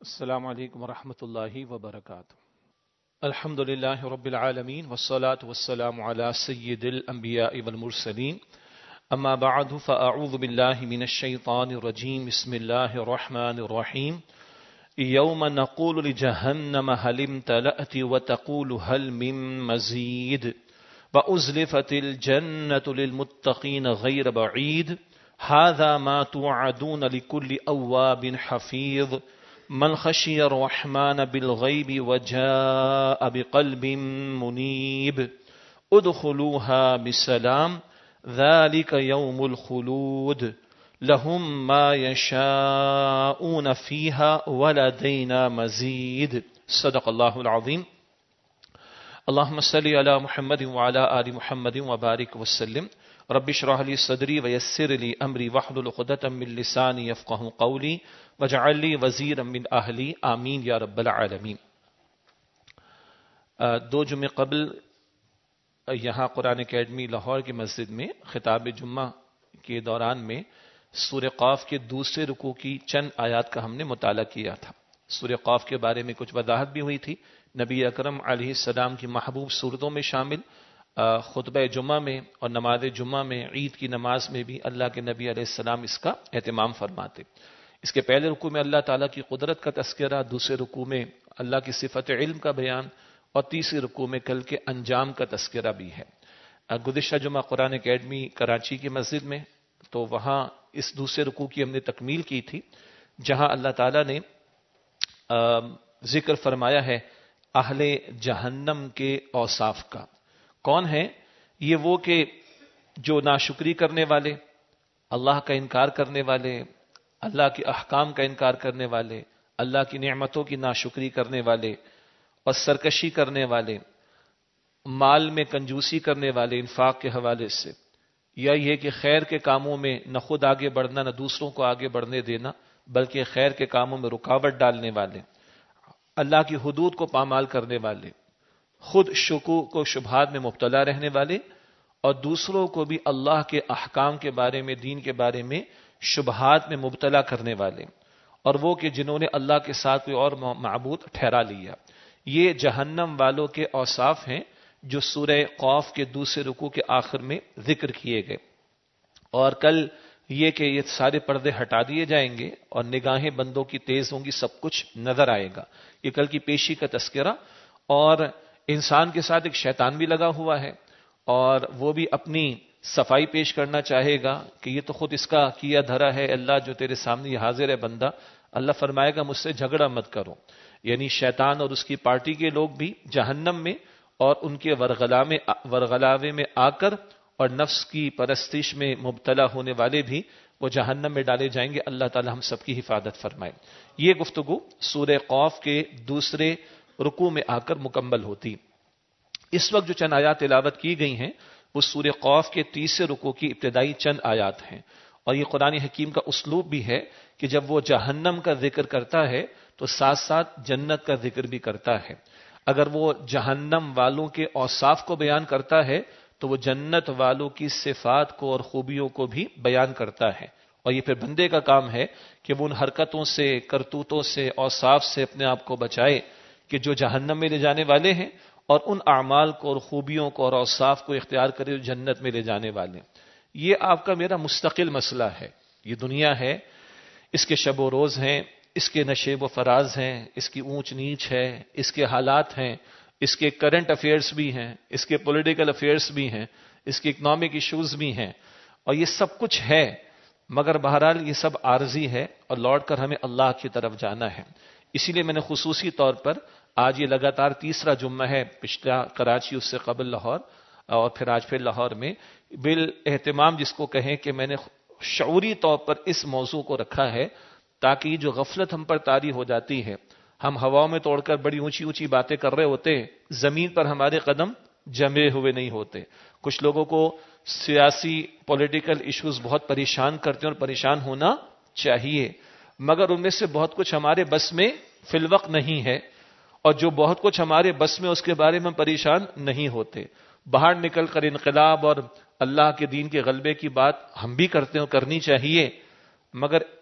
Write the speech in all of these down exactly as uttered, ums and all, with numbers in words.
السلام علیکم ورحمۃ اللہ وبرکاتہ۔ الحمد للہ رب العالمین والصلاة والسلام علی سید الانبیاء والمرسلین، اما بعد فاعوذ باللہ من الشیطان الرجیم، بسم اللہ الرحمن الرحیم۔ یوم نقول لجہنم هل امتلأت وتقول هل من مزید وأزلفت الجنة للمتقین غیر بعید هذا ما توعدون لكل اواب حفیظ من خشی الرحمن بالغیب وجاء بقلب منیب ادخلوها بسلام ذلك یوم الخلود لهم ما یشاءون فیها ولدینا مزید۔ صدق اللہ العظیم۔ اللہم صلی علی محمد وعلی آل محمد وبارک وسلم۔ رب اشرح لی صدری ویسر لی امری واحلل عقدۃ من لسانی یفقهوا قولی واجعل لی وزیرا من اہلی آمین یا رب العالمین۔ دو جمعے قبل یہاں قرآن اکیڈمی لاہور کی مسجد میں خطاب جمعہ کے دوران میں سورہ قاف کے دوسرے رکوع کی چند آیات کا ہم نے مطالعہ کیا تھا۔ سورہ قاف کے بارے میں کچھ وضاحت بھی ہوئی تھی، نبی اکرم علیہ السلام کی محبوب صورتوں میں شامل، خطبہ جمعہ میں اور نماز جمعہ میں، عید کی نماز میں بھی اللہ کے نبی علیہ السلام اس کا اہتمام فرماتے۔ اس کے پہلے رکوع میں اللہ تعالیٰ کی قدرت کا تذکرہ، دوسرے رکوع میں اللہ کی صفت علم کا بیان، اور تیسرے رکوع میں کل کے انجام کا تذکرہ بھی ہے۔ گزشتہ جمعہ قرآن اکیڈمی کراچی کی مسجد میں تو وہاں اس دوسرے رکوع کی ہم نے تکمیل کی تھی، جہاں اللہ تعالیٰ نے ذکر فرمایا ہے اہل جہنم کے اوصاف کا۔ کون ہیں یہ؟ وہ کہ جو ناشکری کرنے والے، اللہ کا انکار کرنے والے، اللہ کے احکام کا انکار کرنے والے، اللہ کی نعمتوں کی ناشکری کرنے والے اور سرکشی کرنے والے، مال میں کنجوسی کرنے والے انفاق کے حوالے سے، یا یہ کہ خیر کے کاموں میں نہ خود آگے بڑھنا نہ دوسروں کو آگے بڑھنے دینا بلکہ خیر کے کاموں میں رکاوٹ ڈالنے والے، اللہ کی حدود کو پامال کرنے والے، خود شکوک و شبہات میں مبتلا رہنے والے اور دوسروں کو بھی اللہ کے احکام کے بارے میں، دین کے بارے میں شبہات میں مبتلا کرنے والے، اور وہ کہ جنہوں نے اللہ کے ساتھ کوئی اور معبود ٹھہرا لیا۔ یہ جہنم والوں کے اوصاف ہیں جو سورہ قاف کے دوسرے رکوع کے آخر میں ذکر کیے گئے۔ اور کل یہ کہ یہ سارے پردے ہٹا دیے جائیں گے اور نگاہیں بندوں کی تیز ہوں گی، سب کچھ نظر آئے گا۔ یہ کل کی پیشی کا تذکرہ، اور انسان کے ساتھ ایک شیطان بھی لگا ہوا ہے اور وہ بھی اپنی صفائی پیش کرنا چاہے گا کہ یہ تو خود اس کا کیا دھرا ہے، اللہ جو تیرے سامنے یہ حاضر ہے بندہ، اللہ فرمائے گا مجھ سے جھگڑا مت کرو۔ یعنی شیطان اور اس کی پارٹی کے لوگ بھی جہنم میں اور ان کے ورغلاوے میں آ کر اور نفس کی پرستش میں مبتلا ہونے والے بھی وہ جہنم میں ڈالے جائیں گے۔ اللہ تعالی ہم سب کی حفاظت فرمائے۔ یہ گفتگو سورہ قاف کے دوسرے رکوع میں آ کر مکمل ہوتی۔ اس وقت جو چند آیات تلاوت کی گئی ہیں وہ سورہ قاف کے تیسرے رکوع کی ابتدائی چند آیات ہیں، اور یہ قرآن حکیم کا اسلوب بھی ہے کہ جب وہ جہنم کا ذکر کرتا ہے تو ساتھ ساتھ جنت کا ذکر بھی کرتا ہے۔ اگر وہ جہنم والوں کے اوصاف کو بیان کرتا ہے تو وہ جنت والوں کی صفات کو اور خوبیوں کو بھی بیان کرتا ہے، اور یہ پھر بندے کا کام ہے کہ وہ ان حرکتوں سے، کرتوتوں سے، اوصاف سے اپنے آپ کو بچائے کہ جو جہنم میں لے جانے والے ہیں، اور ان اعمال کو اور خوبیوں کو اور اوصاف کو اختیار کرے جو جنت میں لے جانے والے ہیں۔ یہ آپ کا میرا مستقل مسئلہ ہے۔ یہ دنیا ہے، اس کے شب و روز ہیں، اس کے نشیب و فراز ہیں، اس کی اونچ نیچ ہے، اس کے حالات ہیں، اس کے کرنٹ افیئرز بھی ہیں، اس کے پولیٹیکل افیئرز بھی ہیں، اس کے اکنامک ایشوز بھی ہیں، اور یہ سب کچھ ہے، مگر بہرحال یہ سب عارضی ہے اور لوٹ کر ہمیں اللہ کی طرف جانا ہے۔ اسی لیے میں نے خصوصی طور پر آج یہ لگاتار تیسرا جمعہ ہے، پچھلا کراچی، اس سے قبل لاہور، اور پھر آج پھر لاہور میں بالاہتمام جس کو کہیں کہ میں نے شعوری طور پر اس موضوع کو رکھا ہے تاکہ جو غفلت ہم پر طاری ہو جاتی ہے، ہم ہواؤں میں توڑ کر بڑی اونچی اونچی باتیں کر رہے ہوتے، زمین پر ہمارے قدم جمے ہوئے نہیں ہوتے۔ کچھ لوگوں کو سیاسی پولیٹیکل ایشوز بہت پریشان کرتے ہیں اور پریشان ہونا چاہیے، مگر ان میں سے بہت کچھ ہمارے بس میں فی الوقت نہیں ہے، اور جو بہت کچھ ہمارے بس میں اس کے بارے میں پریشان نہیں ہوتے۔ باہر نکل کر انقلاب اور اللہ کے دین کے غلبے کی بات ہم بھی کرتے ہیں اور کرنی چاہیے، مگر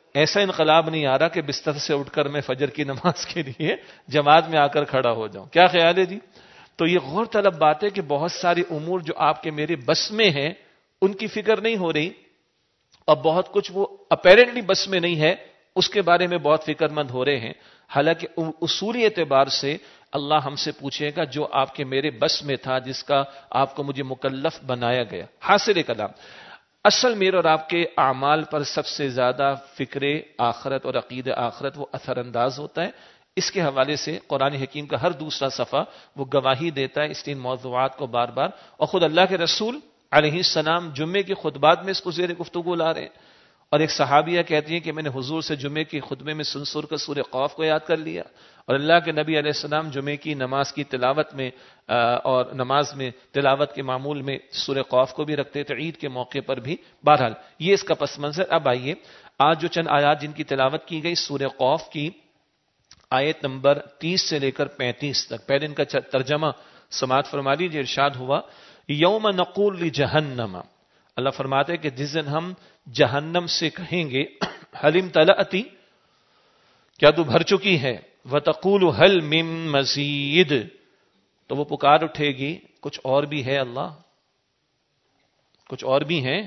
ایسا انقلاب نہیں آ رہا کہ بستر سے اٹھ کر میں فجر کی نماز کے لیے جماعت میں آ کر کھڑا ہو جاؤں. کیا خیال ہے جی؟ تو یہ غور طلب بات ہے کہ بہت ساری امور جو آپ کے میرے بس میں ہیں ان کی فکر نہیں ہو رہی، اور بہت کچھ وہ اپیرنٹلی بس میں نہیں ہے اس کے بارے میں بہت فکر مند ہو رہے ہیں. حالانکہ اصولی اعتبار سے اللہ ہم سے پوچھے گا جو آپ کے میرے بس میں تھا، جس کا آپ کو مجھے مکلف بنایا گیا. حاصل کلام، اصل میرے اور آپ کے اعمال پر سب سے زیادہ فکر آخرت اور عقید آخرت وہ اثر انداز ہوتا ہے. اس کے حوالے سے قرآن حکیم کا ہر دوسرا صفحہ وہ گواہی دیتا ہے اس تین موضوعات کو بار بار. اور خود اللہ کے رسول علیہ السلام جمعے کے خطبات میں اس کو زیر گفتگو لا رہے ہیں. اور ایک صحابیہ کہتی ہیں کہ میں نے حضور سے جمعے کے خطبے میں سن سن کر سورہ قاف کو یاد کر لیا، اور اللہ کے نبی علیہ السلام جمعے کی نماز کی تلاوت میں اور نماز میں تلاوت کے معمول میں سورہ قاف کو بھی رکھتے تھے، عید کے موقع پر بھی. بہرحال یہ اس کا پس منظر. اب آئیے آج جو چند آیات جن کی تلاوت کی گئی سورہ قاف کی آیت نمبر تیس سے لے کر پینتیس تک، پہلے ان کا ترجمہ سماعت فرما لیجیے. ارشاد ہوا یوم نقول لجہنم، اللہ فرماتے کہ جس دن ہم جہنم سے کہیں گے حلم تلأتی، کیا تو بھر چکی ہے، وتقول هل من مزید، تو وہ پکار اٹھے گی کچھ اور بھی ہے اللہ، کچھ اور بھی ہیں.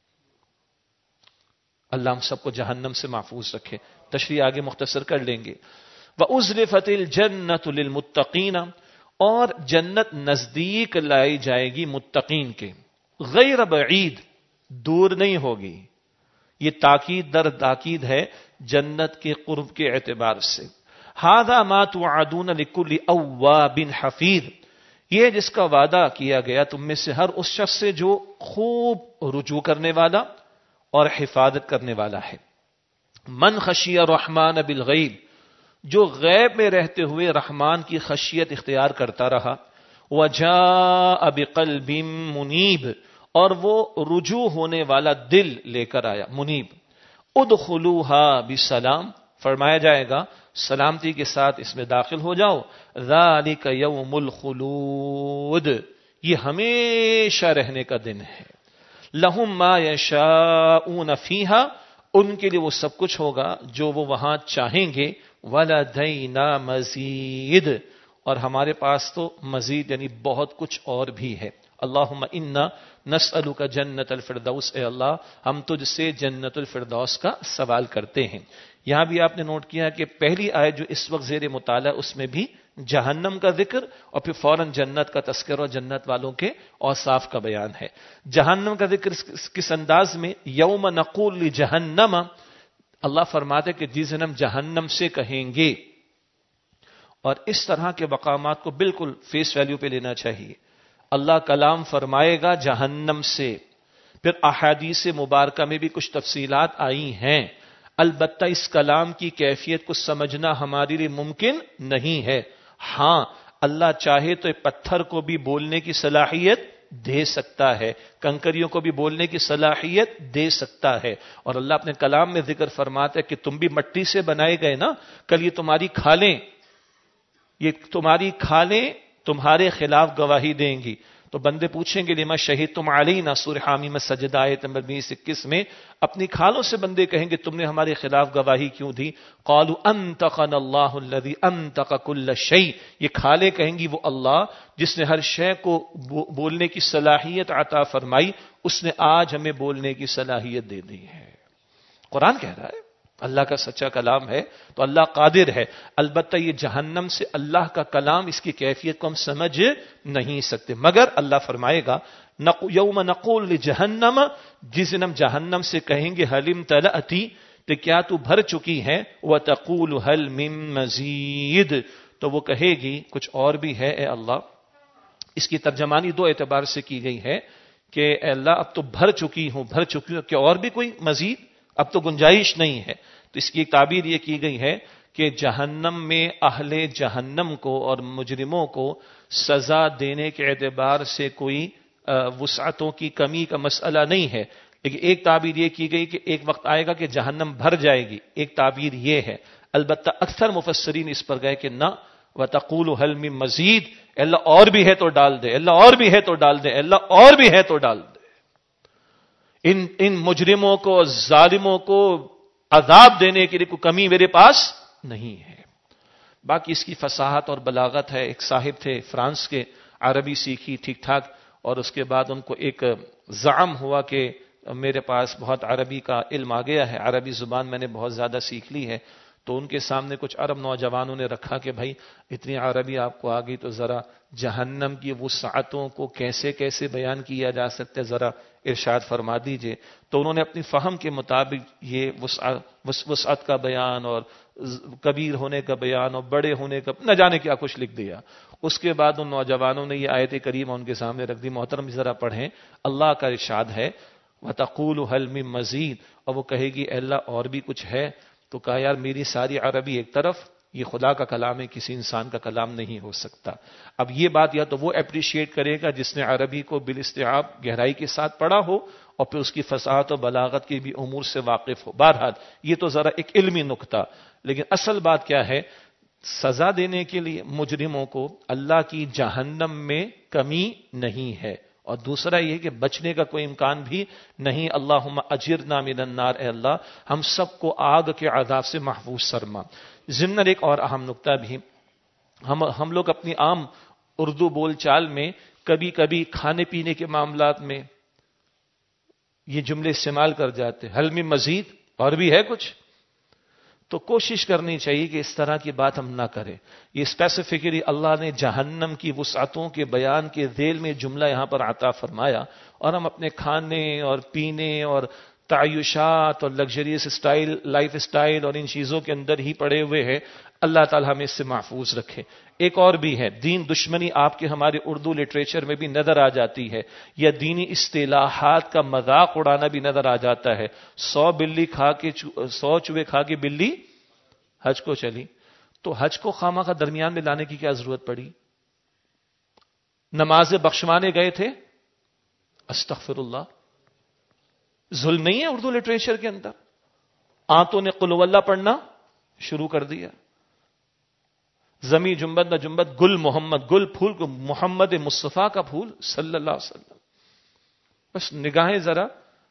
اللہ ہم سب کو جہنم سے محفوظ رکھے. تشریح آگے مختصر کر لیں گے. وَأُزْلِفَتِ الْجَنَّةُ لِلْمُتَّقِينَ، اور جنت نزدیک لائی جائے گی متقین کے، غیر بعید، دور نہیں ہوگی. یہ تاکید در تاکید ہے جنت کے قرب کے اعتبار سے. هَذَا مَا تُوعَدُونَ لِكُلِّ أَوَّابٍ حَفِيظٍ، یہ جس کا وعدہ کیا گیا تم میں سے ہر اس شخص سے جو خوب رجوع کرنے والا اور حفاظت کرنے والا ہے. من خشی الرحمن بالغیب، جو غیب میں رہتے ہوئے رحمان کی خشیت اختیار کرتا رہا. وجاء بقلب منیب، اور وہ رجوع ہونے والا دل لے کر آیا. منیب. ادخلوها بسلام، فرمایا جائے گا سلامتی کے ساتھ اس میں داخل ہو جاؤ. ذالک یوم الخلود، یہ ہمیشہ رہنے کا دن ہے. لہم ما یشاءون فیہا، ان کے لیے وہ سب کچھ ہوگا جو وہ وہاں چاہیں گے. وَلَدَيْنَا مَزِيدٌ، اور ہمارے پاس تو مزید یعنی بہت کچھ اور بھی ہے. اللہم انا نسألک جنت الفردوس، اے اللہ ہم تجھ سے جنت الفردوس کا سوال کرتے ہیں. یہاں بھی آپ نے نوٹ کیا کہ پہلی آیت جو اس وقت زیر مطالعہ اس میں بھی جہنم کا ذکر اور پھر فوراً جنت کا تذکرہ اور جنت والوں کے اوصاف کا بیان ہے. جہنم کا ذکر کس انداز میں؟ یوم نقول لجہنم، اللہ فرماتے کہ جس دن ہم جہنم سے کہیں گے. اور اس طرح کے مقامات کو بالکل فیس ویلیو پہ لینا چاہیے. اللہ کلام فرمائے گا جہنم سے، پھر احادیث مبارکہ میں بھی کچھ تفصیلات آئی ہیں. البتہ اس کلام کی کیفیت کو سمجھنا ہمارے لیے ممکن نہیں ہے. ہاں اللہ چاہے تو پتھر کو بھی بولنے کی صلاحیت دے سکتا ہے، کنکریوں کو بھی بولنے کی صلاحیت دے سکتا ہے. اور اللہ اپنے کلام میں ذکر فرماتا ہے کہ تم بھی مٹی سے بنائے گئے نا، کل یہ تمہاری کھالیں یہ تمہاری کھالیں تمہارے خلاف گواہی دیں گی. تو بندے پوچھیں گے لما شہدتم علینا، سورہ حامی میں سجدہ آیت نمبر بیس اکیس میں اپنی کھالوں سے بندے کہیں گے تم نے ہمارے خلاف گواہی کیوں دی. قالوا انطقنا اللہ الذی انطق کل شیء، یہ کھالیں کہیں گی وہ اللہ جس نے ہر شے کو بولنے کی صلاحیت عطا فرمائی، اس نے آج ہمیں بولنے کی صلاحیت دے دی ہے. قرآن کہہ رہا ہے اللہ کا سچا کلام ہے تو اللہ قادر ہے. البتہ یہ جہنم سے اللہ کا کلام، اس کی کیفیت کو ہم سمجھ نہیں سکتے، مگر اللہ فرمائے گا یوم نقول لجہنم، جس دن ہم جہنم سے کہیں گے حلم تلأتی، تو کیا تو بھر چکی ہے. وتقول هل من مزید، تو وہ کہے گی کچھ اور بھی ہے اے اللہ. اس کی ترجمانی دو اعتبار سے کی گئی ہے کہ اے اللہ اب تو بھر چکی ہوں بھر چکی ہوں کیا اور بھی کوئی مزید، اب تو گنجائش نہیں ہے. تو اس کی ایک تعبیر یہ کی گئی ہے کہ جہنم میں اہل جہنم کو اور مجرموں کو سزا دینے کے اعتبار سے کوئی وسعتوں کی کمی کا مسئلہ نہیں ہے. لیکن ایک تعبیر یہ کی گئی کہ ایک وقت آئے گا کہ جہنم بھر جائے گی، ایک تعبیر یہ ہے. البتہ اکثر مفسرین اس پر گئے کہ نہ، وَتَقُولُ هَلْ مِن مَزِيدٍ، اللہ اور بھی ہے تو ڈال دے، اللہ اور بھی ہے تو ڈال دے، اللہ اور بھی ہے تو ڈال دے. ان ان مجرموں کو، ظالموں کو عذاب دینے کے لیے کوئی کمی میرے پاس نہیں ہے۔ باقی اس کی فصاحت اور بلاغت ہے۔ ایک صاحب تھے فرانس کے، عربی سیکھی ٹھیک ٹھاک، اور اس کے بعد ان کو ایک زعم ہوا کہ میرے پاس بہت عربی کا علم آ گیا ہے، عربی زبان میں نے بہت زیادہ سیکھ لی ہے۔ تو ان کے سامنے کچھ عرب نوجوانوں نے رکھا کہ بھائی اتنی عربی آپ کو آ گئی تو ذرا جہنم کی وسعتوں کو کیسے کیسے بیان کیا جا سکتا ہے، ذرا ارشاد فرما دیجئے۔ تو انہوں نے اپنی فہم کے مطابق یہ وسعت کا بیان اور کبیر ہونے کا بیان اور بڑے ہونے کا نہ جانے کیا کچھ لکھ دیا۔ اس کے بعد ان نوجوانوں نے یہ آیت کریمہ ان کے سامنے رکھ دی۔ محترم ذرا پڑھیں، اللہ کا ارشاد ہے وَتَقُولُ هَلْ مِن مَّزِيدٍ، اور وہ کہے گی اے اللہ اور بھی کچھ ہے۔ تو کہا یار میری ساری عربی ایک طرف، یہ خدا کا کلام ہے، کسی انسان کا کلام نہیں ہو سکتا۔ اب یہ بات یا تو وہ اپریشیٹ کرے گا جس نے عربی کو بالاستیعاب گہرائی کے ساتھ پڑھا ہو اور پھر اس کی فصاحت و بلاغت کے بھی امور سے واقف ہو۔ بہرحال یہ تو ذرا ایک علمی نکتہ، لیکن اصل بات کیا ہے، سزا دینے کے لیے مجرموں کو اللہ کی جہنم میں کمی نہیں ہے، اور دوسرا یہ کہ بچنے کا کوئی امکان بھی نہیں۔ اللہم اجرنا من النار، اے اللہ ہم سب کو آگ کے عذاب سے محفوظ فرما۔ ضمن ایک اور اہم نکتہ بھی، ہم ہم لوگ اپنی عام اردو بول چال میں کبھی کبھی کھانے پینے کے معاملات میں یہ جملے استعمال کر جاتے، حل میں مزید اور بھی ہے کچھ، تو کوشش کرنی چاہیے کہ اس طرح کی بات ہم نہ کریں۔ یہ اسپیسیفکلی اللہ نے جہنم کی وسعتوں کے بیان کے ذیل میں جملہ یہاں پر عطا فرمایا، اور ہم اپنے کھانے اور پینے اور تعیشات اور لگژریس اسٹائل لائف اسٹائل اور ان چیزوں کے اندر ہی پڑے ہوئے ہیں۔ اللہ تعالی ہمیں اس سے محفوظ رکھے۔ ایک اور بھی ہے، دین دشمنی آپ کے ہمارے اردو لٹریچر میں بھی نظر آ جاتی ہے، یا دینی اصطلاحات کا مذاق اڑانا بھی نظر آ جاتا ہے۔ سو بلی کھا کے سو چوہے کھا کے بلی حج کو چلی، تو حج کو خامخواہ درمیان میں لانے کی کیا ضرورت پڑی؟ نماز بخشوانے گئے تھے، استغفر اللہ، ظلم نہیں ہے اردو لٹریچر کے اندر؟ آنتوں نے قل اللہ پڑھنا شروع کر دیا، زمی جنبت نہ جنبت، گل محمد، گل پھول کو محمد مصطفیٰ کا پھول صلی اللہ علیہ وسلم۔ بس نگاہیں ذرا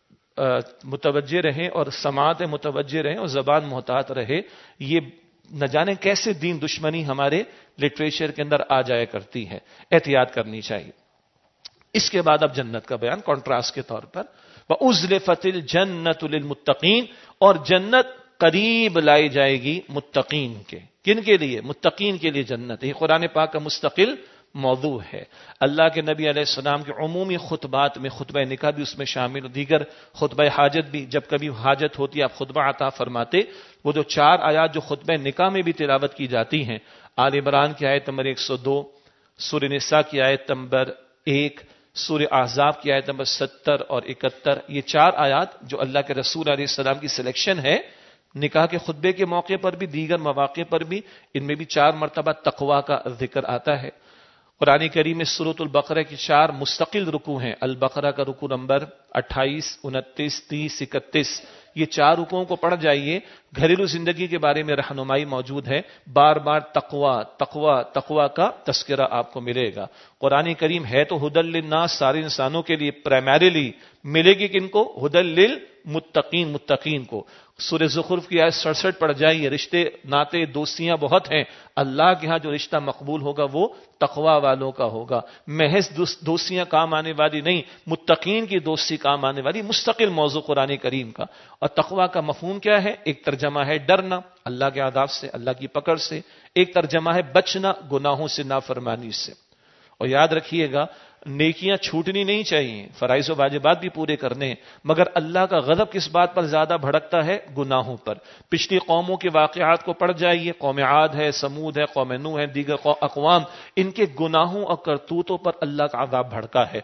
متوجہ رہیں اور سماعت متوجہ رہیں اور زبان محتاط رہے۔ یہ نہ جانے کیسے دین دشمنی ہمارے لٹریچر کے اندر آ جایا کرتی ہے، احتیاط کرنی چاہیے۔ اس کے بعد اب جنت کا بیان کانٹراسٹ کے طور پر، وَأُزْلِفَتِ الْجَنَّةُ لِلْمُتَّقِينَ، اور جنت قریب لائی جائے گی متقین کے۔ کن کے لیے؟ متقین کے لیے جنت۔ یہ قرآن پاک کا مستقل موضوع ہے۔ اللہ کے نبی علیہ السلام کے عمومی خطبات میں خطبہ نکاح بھی اس میں شامل، اور دیگر خطبہ حاجت بھی، جب کبھی حاجت ہوتی ہے آپ خطبہ عطا فرماتے، وہ جو چار آیات جو خطبہ نکاح میں بھی تلاوت کی جاتی ہیں، آل عمران کی آیت نمبر ایک سو دو، سورہ نساء کی آیت نمبر ایک، سورہ احزاب کی آیت نمبر ستر اور اکہتر، یہ چار آیات جو اللہ کے رسول علیہ السلام کی سلیکشن ہے نکاح کے خطبے کے موقع پر بھی، دیگر مواقع پر بھی، ان میں بھی چار مرتبہ تقوی کا ذکر آتا ہے۔ قرآن کریم میں سورۃ البقرہ کی چار مستقل رکوع ہیں، البقرہ کا رکوع نمبر اٹھائیس، انتیس، تیس، اکتیس، یہ چار رکوعوں کو پڑھ جائیے، گھریلو زندگی کے بارے میں رہنمائی موجود ہے، بار بار تقوی تقوی تقوی کا تذکرہ آپ کو ملے گا۔ قرآن کریم ہے تو ہدی للناس، سارے انسانوں کے لیے، پرائمریلی ملے گی کن کو؟ ہدی للمتقین، متقین کو۔ سورہ زخرف کی آیت سڑسٹھ پڑھ جائیے، رشتے ناتے دوستیاں بہت ہیں، اللہ کے ہاں جو رشتہ مقبول ہوگا وہ تقوی والوں کا ہوگا، محض دوستیاں کام آنے والی نہیں، متقین کی دوستی کام آنے والی، مستقل موضوع قرآن کریم کا۔ اور تقوی کا مفہوم کیا ہے؟ ایک ترجمہ ہے ڈرنا اللہ کے عذاب سے، اللہ کی پکڑ سے، ایک ترجمہ ہے بچنا گناہوں سے، نافرمانی سے۔ اور یاد رکھیے گا نیکیاں چھوٹنی نہیں چاہیے، فرائض و واجبات بھی پورے کرنے، مگر اللہ کا غضب کس بات پر زیادہ بھڑکتا ہے؟ گناہوں پر۔ پچھلی قوموں کے واقعات کو پڑھ جائیے، قوم عاد ہے، سمود ہے، قوم نوح ہے، دیگر اقوام، ان کے گناہوں اور کرتوتوں پر اللہ کا عذاب بھڑکا ہے۔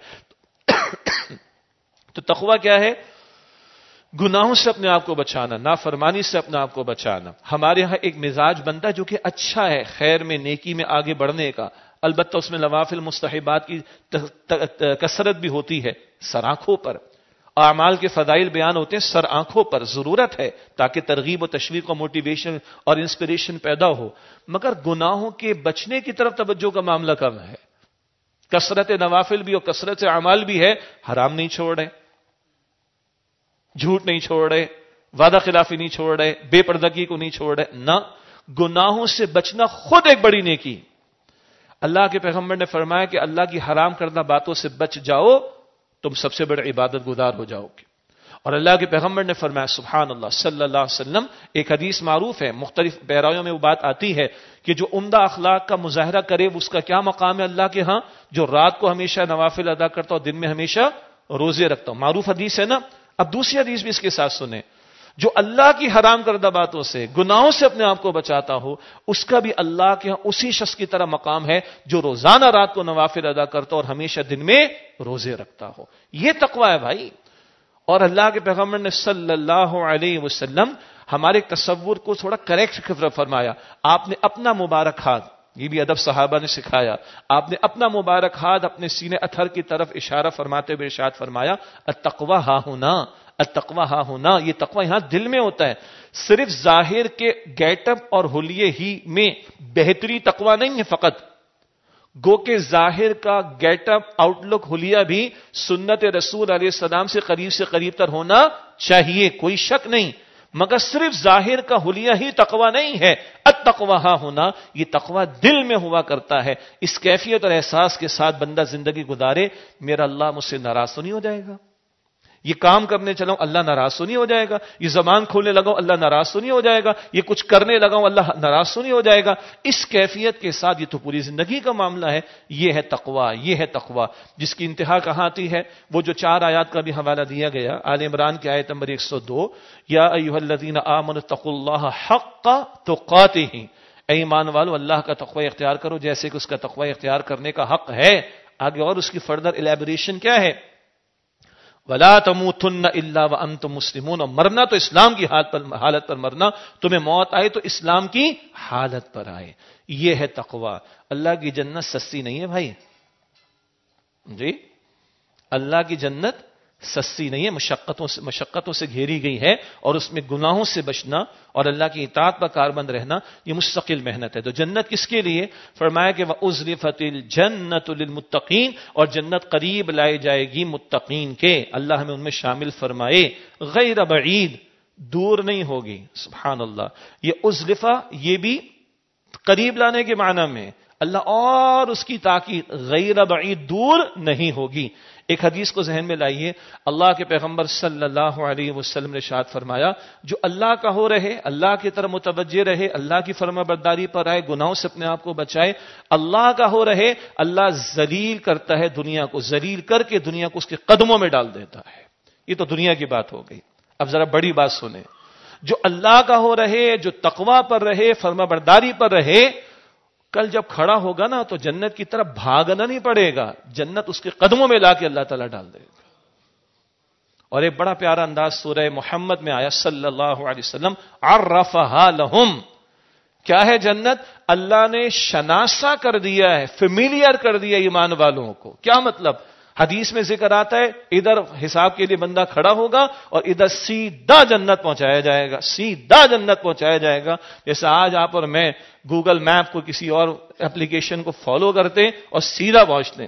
تو تقوی کیا ہے؟ گناہوں سے اپنے آپ کو بچانا، نافرمانی سے اپنے آپ کو بچانا۔ ہمارے ہاں ایک مزاج بنتا ہے جو کہ اچھا ہے، خیر میں، نیکی میں آگے بڑھنے کا، البتہ اس میں نوافل مستحبات کی کثرت بھی ہوتی ہے، سر آنکھوں پر۔ اعمال کے فضائل بیان ہوتے ہیں سر آنکھوں پر، ضرورت ہے تاکہ ترغیب و تشویق و موٹیویشن اور انسپریشن پیدا ہو، مگر گناہوں کے بچنے کی طرف توجہ کا معاملہ کم ہے۔ کثرت نوافل بھی اور کثرت اعمال بھی ہے، حرام نہیں چھوڑ رہے، جھوٹ نہیں چھوڑ رہے، وعدہ خلافی نہیں چھوڑ رہے, بے پردگی کو نہیں چھوڑ رہے, نہ گناہوں سے بچنا خود ایک بڑی نیکی. اللہ کے پیغمبر نے فرمایا کہ اللہ کی حرام کردہ باتوں سے بچ جاؤ, تم سب سے بڑے عبادت گزار ہو جاؤ گے. اور اللہ کے پیغمبر نے فرمایا سبحان اللہ صلی اللہ علیہ وسلم, ایک حدیث معروف ہے, مختلف پیراویوں میں وہ بات آتی ہے کہ جو عمدہ اخلاق کا مظاہرہ کرے اس کا کیا مقام ہے اللہ کے ہاں, جو رات کو ہمیشہ نوافل ادا کرتا اور دن میں ہمیشہ روزے رکھتا ہوں. معروف حدیث ہے نا. اب دوسری حدیث بھی اس کے ساتھ سنیں, جو اللہ کی حرام کردہ باتوں سے گناہوں سے اپنے آپ کو بچاتا ہو, اس کا بھی اللہ کے ہاں اسی شخص کی طرح مقام ہے جو روزانہ رات کو نوافل ادا کرتا اور ہمیشہ دن میں روزے رکھتا ہو. یہ تقوی ہے بھائی. اور اللہ کے پیغمبر نے صلی اللہ علیہ وسلم ہمارے تصور کو تھوڑا کریکٹ فرمایا. آپ نے اپنا مبارک ہاتھ, یہ بھی ادب صحابہ نے سکھایا, آپ نے اپنا مبارک ہاتھ اپنے سینے اتھر کی طرف اشارہ فرماتے ہوئے ارشاد فرمایا التقوی ہا ہونا, التقوی ہا ہونا. یہ تقوی یہاں دل میں ہوتا ہے, صرف ظاہر کے گیٹ اپ اور حلیے ہی میں بہتری تقوی نہیں ہے فقط. گو کہ ظاہر کا گیٹ اپ, آؤٹ لک, حلیہ بھی سنت رسول علیہ السلام سے قریب سے قریب تر ہونا چاہیے, کوئی شک نہیں, مگر صرف ظاہر کا حلیہ ہی تقوی نہیں ہے. التقوی ہا ہونا, یہ تقوی دل میں ہوا کرتا ہے. اس کیفیت اور احساس کے ساتھ بندہ زندگی گزارے, میرا اللہ مجھ سے ناراض تو نہیں ہو جائے گا, یہ کام کرنے چلاؤں اللہ ناراض تو نہیں ہو جائے گا, یہ زبان کھولنے لگاؤں اللہ ناراض تو نہیں ہو جائے گا, یہ کچھ کرنے لگاؤں اللہ ناراض تو نہیں ہو جائے گا. اس کیفیت کے ساتھ, یہ تو پوری زندگی کا معاملہ ہے. یہ ہے تقوی, یہ ہے تقوی جس کی انتہا کہاں آتی ہے. وہ جو چار آیات کا بھی حوالہ دیا گیا, آل عمران کی آیت نمبر ایک سو دو, یا ایھا الذین آمنوا اتقوا اللہ حق تقاتہ, اے ایمان والو اللہ کا تقوی اختیار کرو جیسے کہ اس کا تقوی اختیار کرنے کا حق ہے. آگے اور اس کی فردر الیبوریشن کیا ہے, وَلَا تَمُوتُنَّ إِلَّا وَأَنْتُمْ مُسْلِمُونَ, اور مرنا تو اسلام کی حالت پر, حالت پر مرنا, تمہیں موت آئے تو اسلام کی حالت پر آئے. یہ ہے تقوی. اللہ کی جنت سستی نہیں ہے بھائی جی, اللہ کی جنت سستی نہیں ہے, مشقتوں سے مشقتوں سے گھیری گئی ہے, اور اس میں گناہوں سے بچنا اور اللہ کی اطاعت پر کاربند رہنا یہ مستقل محنت ہے. تو جنت کس کے لیے فرمایا کہ وَأُزْلِفَتِ الْجَنَّةُ لِلْمُتَّقِينَ, اور جنت قریب لائی جائے گی متقین کے, اللہ ہمیں ان میں شامل فرمائے. غیر بعید, دور نہیں ہوگی. سبحان اللہ, یہ ازلفہ یہ بھی قریب لانے کے معنی میں, اللہ اور اس کی تاکید غیر بعید, دور نہیں ہوگی. ایک حدیث کو ذہن میں لائیے, اللہ کے پیغمبر صلی اللہ علیہ وسلم نے ارشاد فرمایا جو اللہ کا ہو رہے, اللہ کی طرف متوجہ رہے, اللہ کی فرما برداری پر آئے, گناہوں سے اپنے آپ کو بچائے, اللہ کا ہو رہے, اللہ ذلیل کرتا ہے دنیا کو, ذلیل کر کے دنیا کو اس کے قدموں میں ڈال دیتا ہے. یہ تو دنیا کی بات ہو گئی. اب ذرا بڑی بات سنیں, جو اللہ کا ہو رہے, جو تقوی پر رہے, فرما برداری پر رہے, کل جب کھڑا ہوگا نا تو جنت کی طرف بھاگنا نہیں پڑے گا, جنت اس کے قدموں میں لا کے اللہ تعالیٰ ڈال دے گا. اور ایک بڑا پیارا انداز سورہ محمد میں آیا صلی اللہ علیہ وسلم, عرفہا لہم, کیا ہے جنت, اللہ نے شناسا کر دیا ہے, فیملیئر کر دیا ایمان والوں کو. کیا مطلب, حدیث میں ذکر آتا ہے ادھر حساب کے لیے بندہ کھڑا ہوگا اور ادھر سیدھا جنت پہنچایا جائے گا, سیدھا جنت پہنچایا جائے گا. جیسے آج آپ اور میں گوگل میپ کو کسی اور اپلیکیشن کو فالو کرتے اور سیدھا پہنچتے,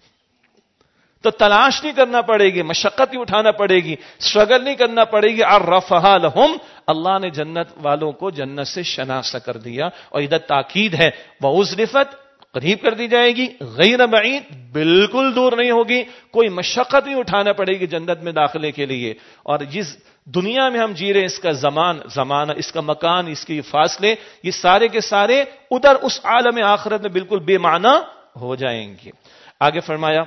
تو تلاش نہیں کرنا پڑے گی, مشقت نہیں اٹھانا پڑے گی, سٹرگل نہیں کرنا پڑے گی. عرفہا لہم, اللہ نے جنت والوں کو جنت سے شناسا کر دیا. اور ادھر تاکید ہے وَأُزْلِفَتْ, قریب کر دی جائے گی, غیر بعید, بالکل دور نہیں ہوگی, کوئی مشقت نہیں اٹھانا پڑے گی جنت میں داخلے کے لیے. اور جس دنیا میں ہم جی رہے ہیں, اس کا زمان زمانہ, اس کا مکان, اس کے فاصلے, یہ سارے کے سارے ادھر اس عالم آخرت میں بالکل بے معنی ہو جائیں گے. آگے فرمایا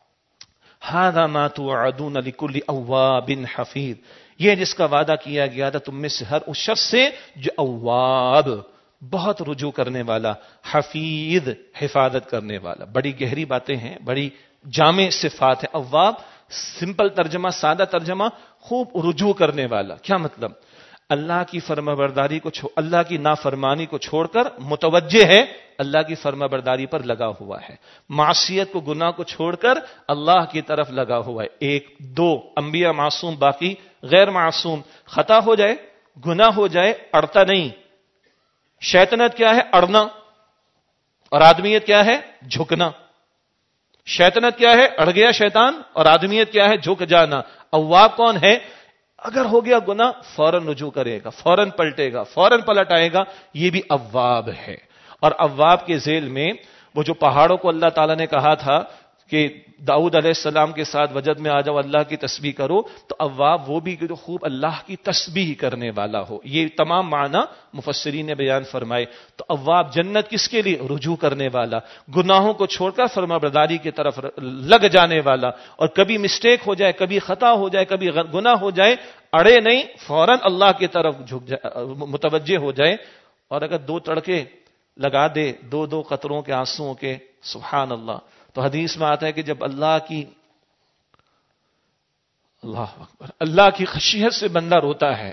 هَذَا مَا تُوعَدُونَ لِكُلِّ أَوَّابٍ حَفِيظٍ, یہ جس کا وعدہ کیا گیا تھا تم میں سے ہر اس شخص سے جو اواب, بہت رجوع کرنے والا, حفیظ, حفاظت کرنے والا. بڑی گہری باتیں ہیں, بڑی جامع صفات ہیں. اواب سمپل ترجمہ, سادہ ترجمہ, خوب رجوع کرنے والا. کیا مطلب, اللہ کی فرما برداری کو چھوڑ, اللہ کی نافرمانی کو چھوڑ کر متوجہ ہے, اللہ کی فرما برداری پر لگا ہوا ہے. معصیت کو, گناہ کو چھوڑ کر اللہ کی طرف لگا ہوا ہے. ایک دو انبیاء معصوم, باقی غیر معصوم. خطا ہو جائے, گناہ ہو جائے, اڑتا نہیں. شیطنت کیا ہے, اڑنا, اور آدمیت کیا ہے, جھکنا. شیطنت کیا ہے, اڑ گیا شیطان, اور آدمیت کیا ہے, جھک جانا. اواب کون ہے, اگر ہو گیا گناہ فوراً رجوع کرے گا، فوراً پلٹے گا، فوراً پلٹ آئے گا، یہ بھی اواب ہے. اور اواب کے ذیل میں وہ جو پہاڑوں کو اللہ تعالیٰ نے کہا تھا کہ داؤد علیہ السلام کے ساتھ وجد میں آ جاؤ، اللہ کی تسبیح کرو، تو اواب وہ بھی جو خوب اللہ کی تسبیح کرنے والا ہو. یہ تمام معنی مفسرین نے بیان فرمائے. تو اواب جنت کس کے لیے؟ رجوع کرنے والا، گناہوں کو چھوڑ کر فرما برداری کی طرف لگ جانے والا. اور کبھی مسٹیک ہو جائے، کبھی خطا ہو جائے، کبھی گناہ ہو جائے، اڑے نہیں، فوراً اللہ کی طرف جھک جائے، متوجہ ہو جائے. اور اگر دو تڑکے لگا دے دو دو قطروں کے آنسوؤں کے، سبحان اللہ. تو حدیث میں آتا ہے کہ جب اللہ کی اللہ اکبر اللہ کی خشیت سے بندہ روتا ہے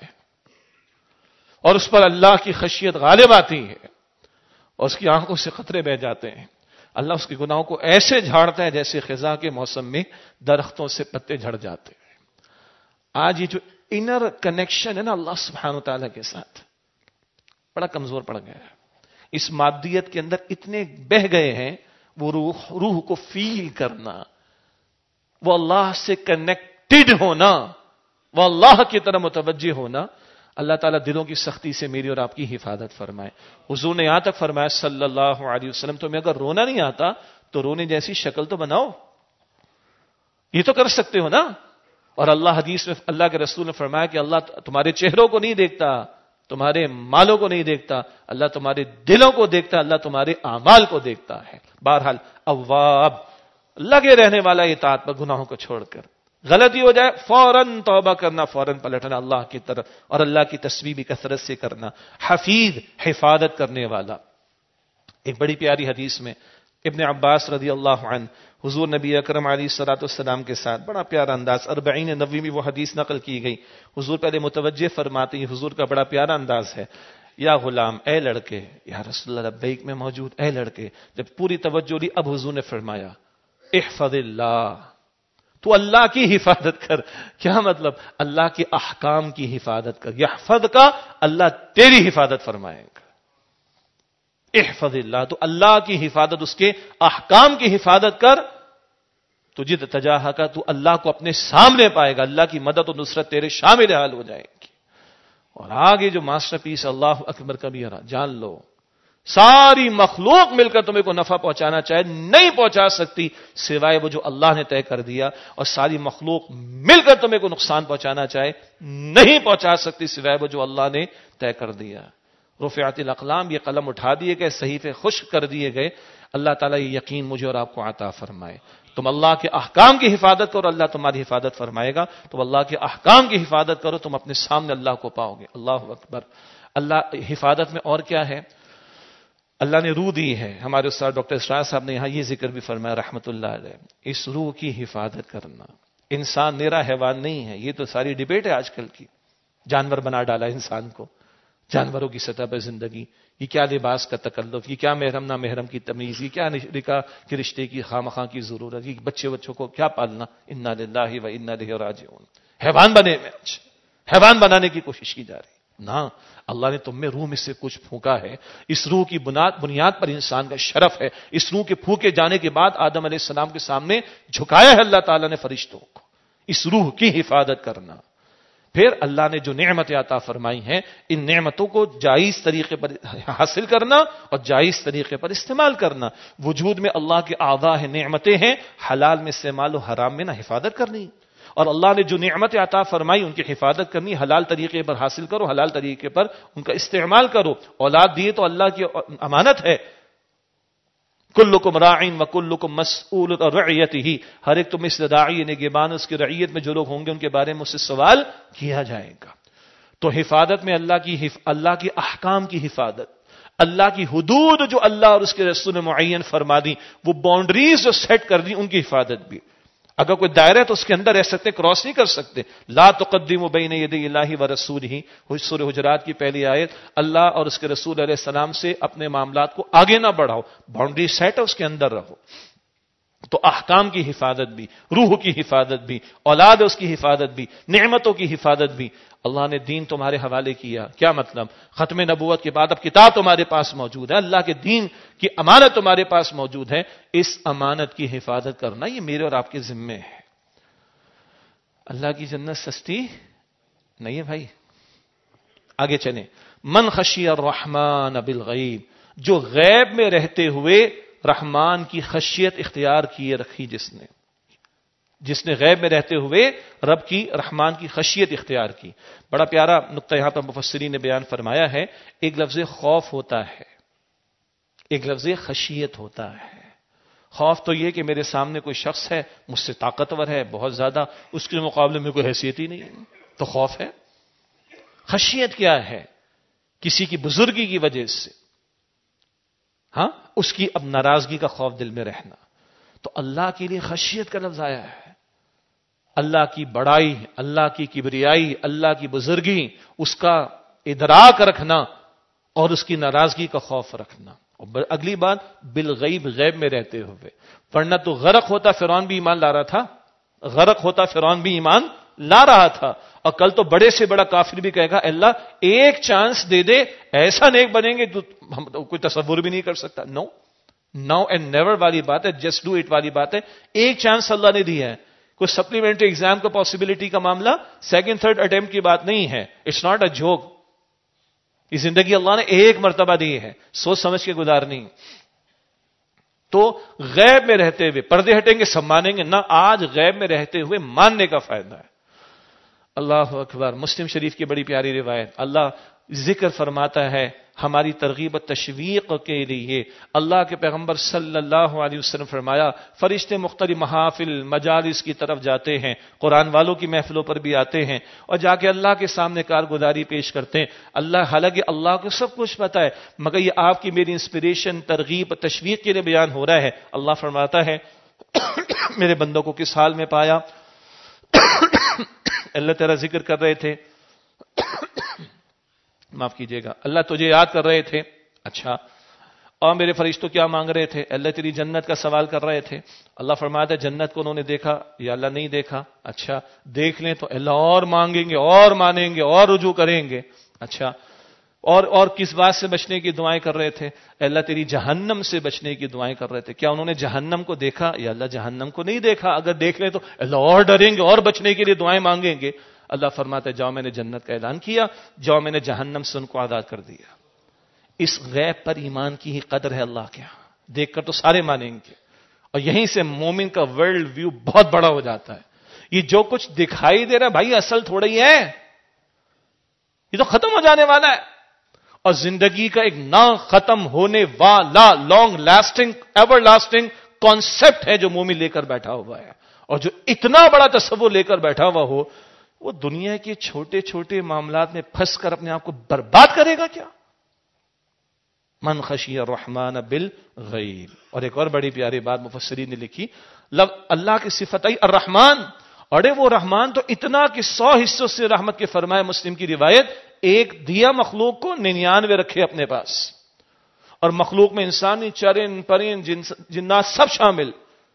اور اس پر اللہ کی خشیت غالب آتی ہے اور اس کی آنکھوں سے قطرے بہ جاتے ہیں، اللہ اس کے گناہوں کو ایسے جھاڑتا ہے جیسے خزاں کے موسم میں درختوں سے پتے جھڑ جاتے ہیں. آج یہ جو انر کنیکشن ہے نا اللہ سبحانہ وتعالی کے ساتھ، بڑا کمزور پڑ گیا ہے. اس مادیت کے اندر اتنے بہ گئے ہیں، وہ روح روح کو فیل کرنا، وہ اللہ سے کنیکٹڈ ہونا، وہ اللہ کی طرح متوجہ ہونا. اللہ تعالیٰ دلوں کی سختی سے میری اور آپ کی حفاظت فرمائے. حضور نے یہاں تک فرمایا صلی اللہ علیہ وسلم، تمہیں اگر رونا نہیں آتا تو رونے جیسی شکل تو بناؤ، یہ تو کر سکتے ہو نا. اور اللہ حدیث میں اللہ کے رسول نے فرمایا کہ اللہ تمہارے چہروں کو نہیں دیکھتا، تمہارے مالوں کو نہیں دیکھتا، اللہ تمہارے دلوں کو دیکھتا، اللہ تمہارے اعمال کو دیکھتا ہے. بہرحال اواب، لگے رہنے والا اطاعت پر گناہوں کو چھوڑ کر، غلطی ہو جائے فوراً توبہ کرنا، فوراً پلٹنا اللہ کی طرف، اور اللہ کی تسبیح بھی کثرت سے کرنا. حفیظ، حفاظت کرنے والا. ایک بڑی پیاری حدیث میں ابن عباس رضی اللہ عنہ حضور نبی اکرم علیہ الصلوۃ والسلام کے ساتھ بڑا پیارا انداز، اربعین نووی میں وہ حدیث نقل کی گئی. حضور پہلے متوجہ فرماتے ہیں، حضور کا بڑا پیارا انداز ہے، یا غلام، اے لڑکے، یا رسول اللہ لبیک میں موجود، اے لڑکے. جب پوری توجہ لی اب حضور نے فرمایا احفظ اللہ، تو اللہ کی حفاظت کر. کیا مطلب؟ اللہ کے احکام کی حفاظت کر. یحفظ کا، اللہ تیری حفاظت فرمائے گا. احفظ اللہ، تو اللہ کی حفاظت، اس کے احکام کی حفاظت کر. تو جد تجاہ کا، تو اللہ کو اپنے سامنے پائے گا، اللہ کی مدد و نصرت تیرے شامل حال ہو جائے گی. اور آگے جو ماسٹر پیس اللہ اکبر کبیرہ، جان لو ساری مخلوق مل کر تمہیں کو نفع پہنچانا چاہے نہیں پہنچا سکتی سوائے وہ جو اللہ نے طے کر دیا، اور ساری مخلوق مل کر تمہیں کو نقصان پہنچانا چاہے نہیں پہنچا سکتی سوائے وہ جو اللہ نے طے کر دیا. رفعت الاقلام، یہ قلم اٹھا دیے گئے، صحیفے خشک کر دیے گئے. اللہ تعالیٰ یہ یقین مجھے اور آپ کو عطا فرمائے. تم اللہ کے احکام کی حفاظت کرو، اللہ تمہاری حفاظت فرمائے گا. تم اللہ کے احکام کی حفاظت کرو، تم اپنے سامنے اللہ کو پاؤ گے. اللہ اکبر. اللہ حفاظت میں اور کیا ہے؟ اللہ نے روح دی ہے. ہمارے استاد ڈاکٹر اسرار صاحب نے یہاں یہ ذکر بھی فرمایا رحمت اللہ علیہ، اس روح کی حفاظت کرنا. انسان نیرا حیوان نہیں ہے، یہ تو ساری ڈیبیٹ ہے آج کل کی. جانور بنا ڈالا انسان کو، جانوروں کی سطح پر زندگی. یہ کیا لباس کا تکلف، یہ کیا محرم نہ محرم کی تمیز، یہ کیا نکاح کے رشتے کی خواہ کی ضرورت، یہ بچے بچوں کو کیا پالنا. انا للہ و انا الیہ راجعون. حیوان بنے میں حیوان بنانے کی کوشش کی جا رہی نہ. اللہ نے تم میں روح میں سے کچھ پھونکا ہے. اس روح کی بنیاد بنیاد پر انسان کا شرف ہے. اس روح کے پھونکے جانے کے بعد آدم علیہ السلام کے سامنے جھکایا ہے اللہ تعالیٰ نے فرشتوں کو، اس روح کی حفاظت کرنا. پھر اللہ نے جو نعمت عطا فرمائی ہیں، ان نعمتوں کو جائز طریقے پر حاصل کرنا اور جائز طریقے پر استعمال کرنا. وجود میں اللہ کے اعضاء ہیں، نعمتیں ہیں، حلال میں استعمال و حرام میں نہ حفاظت کرنی. اور اللہ نے جو نعمت عطا فرمائی ان کی حفاظت کرنی، حلال طریقے پر حاصل کرو، حلال طریقے پر ان کا استعمال کرو. اولاد دیے تو اللہ کی امانت ہے. کلکم راعین وکلکم مسئول عن رعیتہ، ہر ایک تم اس داعی نگہبان، اس کی رعیت میں جو لوگ ہوں گے ان کے بارے میں اس سے سوال کیا جائے گا. تو حفاظت میں اللہ کی حف... اللہ کے احکام کی حفاظت، اللہ کی حدود جو اللہ اور اس کے رسول نے معین فرما دی، وہ باؤنڈریز جو سیٹ کر دی ان کی حفاظت بھی. اگر کوئی دائرہ ہے تو اس کے اندر رہ سکتے، کراس نہیں کر سکتے. لا تقدموا بین یدی اللہ ورسولہ، سورہ حجرات کی پہلی آیت. اللہ اور اس کے رسول علیہ السلام سے اپنے معاملات کو آگے نہ بڑھاؤ، باؤنڈری سیٹ ہے اس کے اندر رہو. تو احکام کی حفاظت بھی، روح کی حفاظت بھی، اولاد اس کی حفاظت بھی، نعمتوں کی حفاظت بھی. اللہ نے دین تمہارے حوالے کیا. کیا مطلب؟ ختم نبوت کے بعد اب کتاب تمہارے پاس موجود ہے، اللہ کے دین کی امانت تمہارے پاس موجود ہے. اس امانت کی حفاظت کرنا یہ میرے اور آپ کے ذمے ہے. اللہ کی جنت سستی نہیں ہے بھائی. آگے چلیں. من خشی الرحمن بالغیب, جو غیب میں رہتے ہوئے رحمان کی خشیت اختیار کیے رکھی, جس نے جس نے غیب میں رہتے ہوئے رب کی رحمان کی خشیت اختیار کی. بڑا پیارا نقطہ یہاں پر مفسرین نے بیان فرمایا ہے. ایک لفظ خوف ہوتا ہے, ایک لفظ خشیت ہوتا ہے. خوف تو یہ کہ میرے سامنے کوئی شخص ہے, مجھ سے طاقتور ہے بہت زیادہ, اس کے مقابلے میں کوئی حیثیت ہی نہیں, تو خوف ہے. خشیت کیا ہے؟ کسی کی بزرگی کی وجہ سے ہاں اس کی اب ناراضگی کا خوف دل میں رہنا. تو اللہ کے لیے خشیت کا لفظ آیا ہے. اللہ کی بڑائی, اللہ کی کبریائی, اللہ کی بزرگی, اس کا ادراک رکھنا اور اس کی ناراضگی کا خوف رکھنا. اور اگلی بات بالغیب, غیب میں رہتے ہوئے, ورنہ تو غرق ہوتا فرعون بھی ایمان لا رہا تھا, غرق ہوتا فرعون بھی ایمان لا رہا تھا. اور کل تو بڑے سے بڑا کافر بھی کہے گا اللہ ایک چانس دے دے, ایسا نیک بنیں گے تو ہم کوئی تصور بھی نہیں کر سکتا. نو ناؤ اینڈ نیور والی بات ہے, جسٹ ڈو اٹ والی بات ہے. ایک چانس اللہ نے دی ہے, کوئی سپلیمنٹری ایگزام کا پاسبلٹی کا معاملہ سیکنڈ تھرڈ اٹمپٹ کی بات نہیں ہے. It's not a joke. یہ زندگی اللہ نے ایک مرتبہ دی ہے, سوچ سمجھ کے گزارنی. تو غیب میں رہتے ہوئے, پردے ہٹیں گے سب مانیں گے نہ, آج غیب میں رہتے ہوئے ماننے کا فائدہ ہے. اللہ اکبر. مسلم شریف کی بڑی پیاری روایت, اللہ ذکر فرماتا ہے ہماری ترغیب و تشویق کے لیے. اللہ کے پیغمبر صلی اللہ علیہ وسلم فرمایا فرشتے مختلف محافل مجالس کی طرف جاتے ہیں, قرآن والوں کی محفلوں پر بھی آتے ہیں, اور جا کے اللہ کے سامنے کارگزاری پیش کرتے ہیں. اللہ, حالانکہ اللہ کو سب کچھ پتا ہے, مگر یہ آپ کی میری انسپریشن ترغیب و تشویق کے لیے بیان ہو رہا ہے. اللہ فرماتا ہے میرے بندوں کو کس حال میں پایا؟ اللہ تیرا ذکر کر رہے تھے, معاف کیجئے گا, اللہ تجھے یاد کر رہے تھے. اچھا, اور میرے فرشتوں کیا مانگ رہے تھے؟ اللہ تیری جنت کا سوال کر رہے تھے. اللہ فرماتا ہے جنت کو انہوں نے دیکھا یا اللہ نہیں دیکھا؟ اچھا, دیکھ لیں تو اللہ اور مانگیں گے اور مانیں گے اور رجوع کریں گے. اچھا, اور اور کس بات سے بچنے کی دعائیں کر رہے تھے؟ اللہ تیری جہنم سے بچنے کی دعائیں کر رہے تھے. کیا انہوں نے جہنم کو دیکھا؟ یا اللہ جہنم کو نہیں دیکھا. اگر دیکھ لیں تو اللہ اور ڈریں گے اور بچنے کے لیے دعائیں مانگیں گے. اللہ فرماتا ہے جاؤ میں نے جنت کا اعلان کیا, جاؤ میں نے جہنم سے ان کو آزاد کر دیا. اس غیب پر ایمان کی ہی قدر ہے اللہ کے ہاں. دیکھ کر تو سارے مانیں گے, اور یہیں سے مومن کا ورلڈ ویو بہت بڑا ہو جاتا ہے. یہ جو کچھ دکھائی دے رہا ہے بھائی اصل تھوڑا ہی ہے, یہ تو ختم ہو جانے والا ہے. اور زندگی کا ایک نہ ختم ہونے والا long lasting everlasting concept ہے جو مومن لے کر بیٹھا ہوا ہے. اور جو اتنا بڑا تصور لے کر بیٹھا ہوا ہو, وہ دنیا کے چھوٹے چھوٹے معاملات میں پھنس کر اپنے آپ کو برباد کرے گا کیا؟ من خشی الرحمن بالغیب. اور ایک اور بڑی پیاری بات مفسرین نے لکھی, اللہ کی صفت آئی الرحمن. اڑے وہ رحمان تو اتنا کہ سو حصوں سے رحمت کے فرمائے. مسلم کی روایت, ایک دیا مخلوق کو ننیانوے رکھے اپنے پاس, اور مخلوق میں انسانی چرن پرن جنات سب شامل.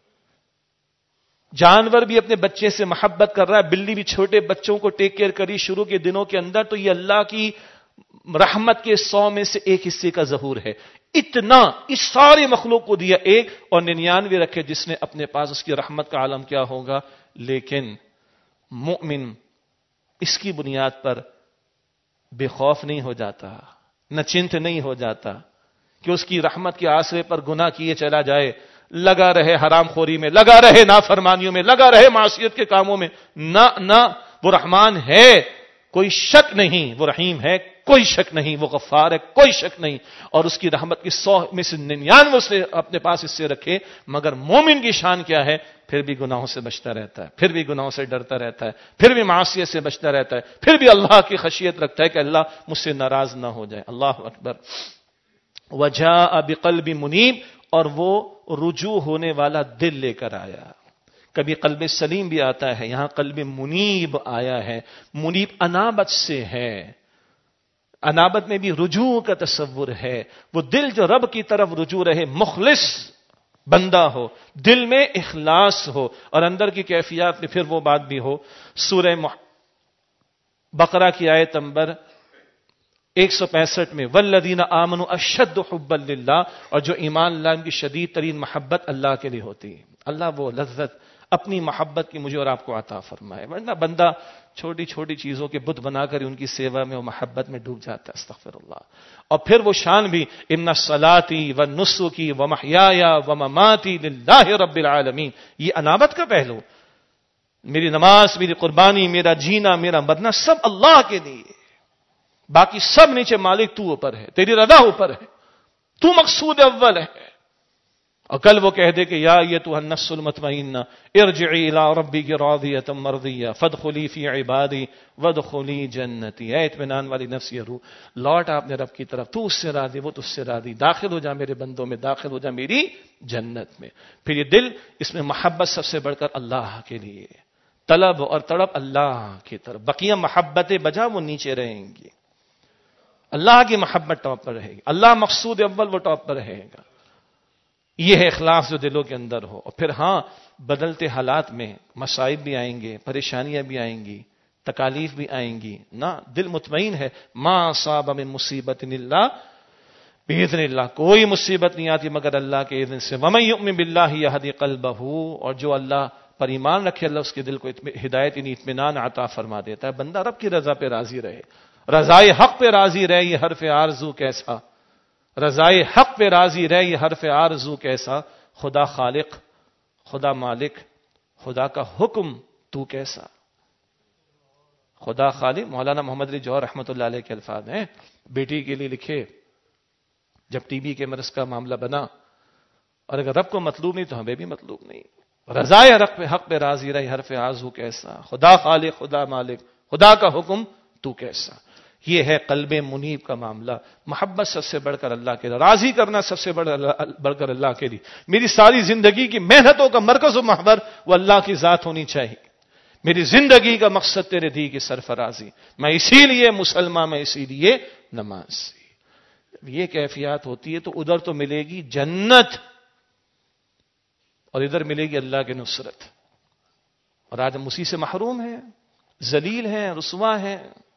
جانور بھی اپنے بچے سے محبت کر رہا ہے, بلی بھی چھوٹے بچوں کو ٹیک کیئر کری شروع کے دنوں کے اندر. تو یہ اللہ کی رحمت کے سو میں سے ایک حصے کا ظہور ہے. اتنا اس سارے مخلوق کو دیا ایک, اور ننیانوے رکھے جس نے اپنے پاس. اس کی رحمت کا عالم کیا ہوگا. لیکن مؤمن اس کی بنیاد پر بے خوف نہیں ہو جاتا, نہ چنت نہیں ہو جاتا کہ اس کی رحمت کے آسرے پر گناہ کیے چلا جائے, لگا رہے حرام خوری میں, لگا رہے نافرمانیوں میں, لگا رہے معصیت کے کاموں میں. نہ نہ وہ رحمان ہے, کوئی شک نہیں. وہ رحیم ہے, کوئی شک نہیں. وہ غفار ہے, کوئی شک نہیں. اور اس کی رحمت کی سو میں سے ننیانوے سے اپنے پاس اس سے رکھے. مگر مومن کی شان کیا ہے؟ پھر بھی گناہوں سے بچتا رہتا ہے, پھر بھی گناہوں سے ڈرتا رہتا ہے, پھر بھی معصیت سے بچتا رہتا ہے, پھر بھی اللہ کی خشیت رکھتا ہے کہ اللہ مجھ سے ناراض نہ ہو جائے. اللہ اکبر. وجاء بقلب منیب, اور وہ رجوع ہونے والا دل لے کر آیا. کبھی قلب سلیم بھی آتا ہے, یہاں قلب منیب آیا ہے. منیب انابت سے ہے, انابت میں بھی رجوع کا تصور ہے. وہ دل جو رب کی طرف رجوع رہے, مخلص بندہ ہو, دل میں اخلاص ہو, اور اندر کی کیفیات میں پھر وہ بات بھی ہو. سورہ بقرہ کی آیت نمبر ایک سو پینسٹھ میں والذین آمنوا اشد حبا للہ, اور جو ایمان لائے ان کی شدید ترین محبت اللہ کے لیے ہوتی ہے. اللہ وہ لذت, اپنی محبت کی مجھے اور آپ کو عطا فرمائے. ورنہ بندہ چھوٹی چھوٹی چیزوں کے بت بنا کر ان کی سیوا میں اور محبت میں ڈوب جاتا ہے. استغفر اللہ. اور پھر وہ شان بھی ان صلاتی و نسکی و محیایا و مماتی للہ رب العالمین. یہ انابت کا پہلو. میری نماز، میری قربانی، میرا جینا، میرا مرنا سب اللہ کے لیے. باقی سب نیچے مالک تو اوپر ہے، تیری رضا اوپر ہے، تو مقصود اول ہے. اور کل وہ کہہ دے کہ یا ایتھا النفس المطمئنہ ارجعی الی ربک راضیۃ مرضیہ فادخلی فی عبادی وادخلی جنتی. اے اطمینان والی نفس، یہ روح لوٹ اپنے رب کی طرف، تو اس سے راضی، وہ تجھ سے راضی، داخل ہو جا میرے بندوں میں، داخل ہو جا میری جنت میں. پھر یہ دل، اس میں محبت سب سے بڑھ کر اللہ کے لیے، طلب اور تڑپ اللہ کی طرف. بقیہ محبتیں بجا وہ نیچے رہیں گی. اللہ کی محبت ٹاپ پر رہے گی، اللہ مقصود اول وہ ٹاپ پر رہے گا. یہ ہے اخلاص جو دلوں کے اندر ہو. اور پھر ہاں، بدلتے حالات میں مصائب بھی آئیں گے، پریشانیاں بھی آئیں گی، تکالیف بھی آئیں گی، نہ دل مطمئن ہے. ما اصاب من مصیبت الا باذن اللہ. کوئی مصیبت نہیں آتی مگر اللہ کے اذن سے. ومن یؤمن باللہ یہدی قلبہ. اور جو اللہ پر ایمان رکھے، اللہ اس کے دل کو ہدایت یعنی اطمینان عطا فرما دیتا ہے. بندہ رب کی رضا پہ راضی رہے، رضائے حق پہ راضی رہے. یہ حرف آرزو کیسا، رضائے حق پہ راضی رہے، یہ حرف آرزو کیسا. خدا خالق، خدا مالک، خدا کا حکم تو کیسا. خدا خالق. مولانا محمد علی جوہر رحمۃ اللہ علیہ کے الفاظ ہیں، بیٹی کے لیے لکھے جب ٹی بی کے مرض کا معاملہ بنا، اور اگر رب کو مطلوب نہیں تو ہمیں بھی مطلوب نہیں. رضائے حق پہ حق پہ راضی رہے، حرف آرزو کیسا. خدا خالق، خدا مالک، خدا کا حکم تو کیسا. یہ ہے قلب منیب کا معاملہ. محبت سب سے بڑھ کر اللہ کے لیے، راضی کرنا سب سے بڑھ کر اللہ کے لیے. میری ساری زندگی کی محنتوں کا مرکز و محور وہ اللہ کی ذات ہونی چاہیے. میری زندگی کا مقصد تیرے دی کی سرفرازی. میں اسی لیے مسلمان، میں اسی لیے نمازی. یہ کیفیات ہوتی ہے تو ادھر تو ملے گی جنت اور ادھر ملے گی اللہ کی نصرت. اور آج ہم اسی سے محروم ہیں، ذلیل ہیں، رسوا ہیں.